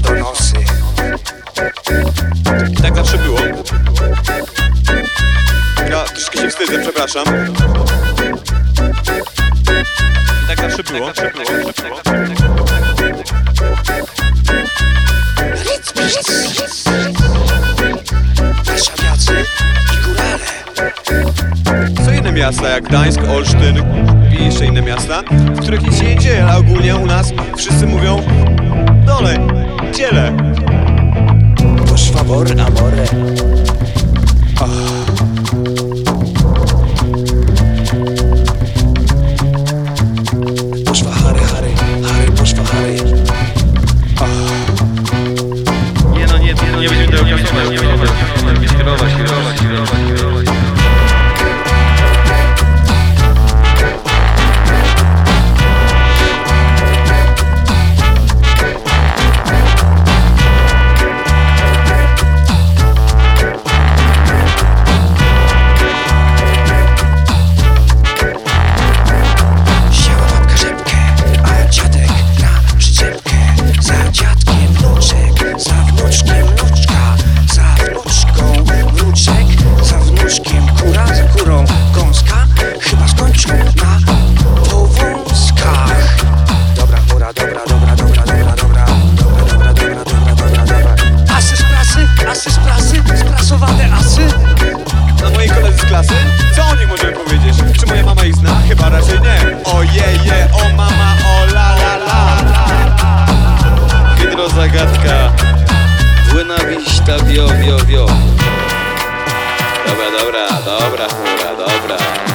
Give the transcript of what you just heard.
donosy. I tak zawsze było. Ja troszkę się wstydzę, przepraszam. I tak zawsze było. Warszawiacy i górale. Są inne miasta jak Gdańsk, Olsztyn i jeszcze inne miasta, w których nic się nie dzieje, ale ogólnie u nas wszyscy mówią dole, ciele. Por favor, amore. Poszła Harry, poszła Harry. Nie będziemy tego kasować, nie będziemy tego kierować. Siała babka rzepkę, a dziadek na przyczepkę. Za dziadkiem wnuczek, za wnuczkiem wnuczka, za wnuczką wnuczek, za wnuczkiem kura, za kurą gąska. Chyba skończą na powązkach. Dobra chmura, dobra. Asy z prasy, sprasowane asy. A moi koledzy z klasy? Co o nich możemy powiedzieć? Czy moja mama ich zna? Chyba raczej nie. Ojeje, o mama, o la la la. Hydrozagadka. Buena vista, wio. Dobra, chmura, dobra.